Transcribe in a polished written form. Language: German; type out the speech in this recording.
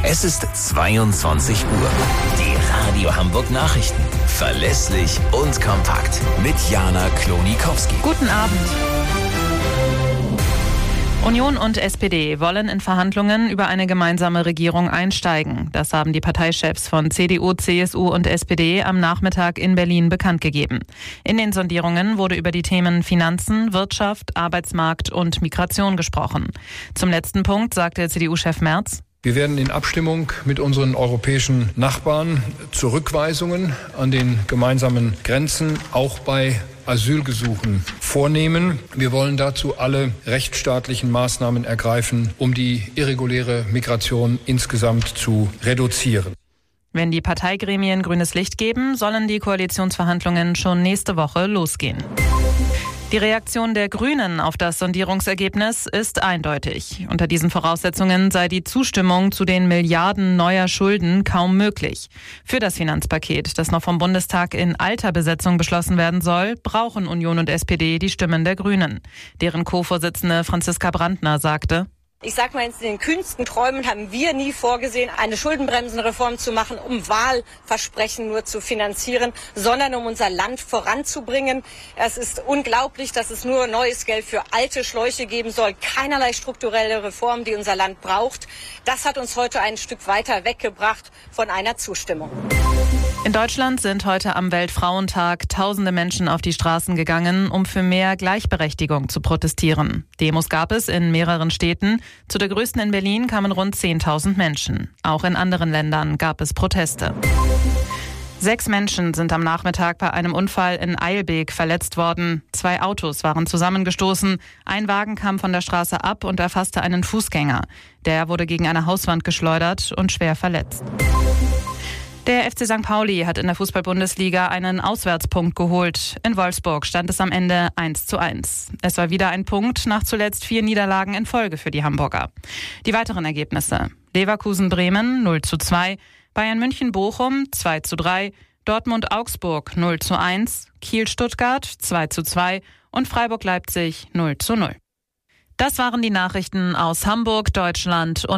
Es ist 22 Uhr. Die Radio Hamburg Nachrichten. Verlässlich und kompakt. Mit Jana Klonikowski. Guten Abend. Union und SPD wollen in Verhandlungen über eine gemeinsame Regierung einsteigen. Das haben die Parteichefs von CDU, CSU und SPD am Nachmittag in Berlin bekannt gegeben. In den Sondierungen wurde über die Themen Finanzen, Wirtschaft, Arbeitsmarkt und Migration gesprochen. Zum letzten Punkt sagte CDU-Chef Merz: Wir werden in Abstimmung mit unseren europäischen Nachbarn Zurückweisungen an den gemeinsamen Grenzen auch bei Asylgesuchen vornehmen. Wir wollen dazu alle rechtsstaatlichen Maßnahmen ergreifen, um die irreguläre Migration insgesamt zu reduzieren. Wenn die Parteigremien grünes Licht geben, sollen die Koalitionsverhandlungen schon nächste Woche losgehen. Die Reaktion der Grünen auf das Sondierungsergebnis ist eindeutig. Unter diesen Voraussetzungen sei die Zustimmung zu den Milliarden neuer Schulden kaum möglich. Für das Finanzpaket, das noch vom Bundestag in alter Besetzung beschlossen werden soll, brauchen Union und SPD die Stimmen der Grünen. Deren Co-Vorsitzende Franziska Brandner sagte: Ich sag mal, in den kühnsten Träumen haben wir nie vorgesehen, eine Schuldenbremsenreform zu machen, um Wahlversprechen nur zu finanzieren, sondern um unser Land voranzubringen. Es ist unglaublich, dass es nur neues Geld für alte Schläuche geben soll, keinerlei strukturelle Reform, die unser Land braucht. Das hat uns heute ein Stück weiter weggebracht von einer Zustimmung. In Deutschland sind heute am Weltfrauentag tausende Menschen auf die Straßen gegangen, um für mehr Gleichberechtigung zu protestieren. Demos gab es in mehreren Städten. Zu der größten in Berlin kamen rund 10.000 Menschen. Auch in anderen Ländern gab es Proteste. 6 Menschen sind am Nachmittag bei einem Unfall in Eilbek verletzt worden. 2 Autos waren zusammengestoßen. Ein Wagen kam von der Straße ab und erfasste einen Fußgänger. Der wurde gegen eine Hauswand geschleudert und schwer verletzt. Der FC St. Pauli hat in der Fußball-Bundesliga einen Auswärtspunkt geholt. In Wolfsburg stand es am Ende 1:1. Es war wieder ein Punkt nach zuletzt 4 Niederlagen in Folge für die Hamburger. Die weiteren Ergebnisse: Leverkusen-Bremen 0:2, Bayern München-Bochum 2:3, Dortmund-Augsburg 0:1, Kiel-Stuttgart 2:2 und Freiburg-Leipzig 0:0. Das waren die Nachrichten aus Hamburg, Deutschland und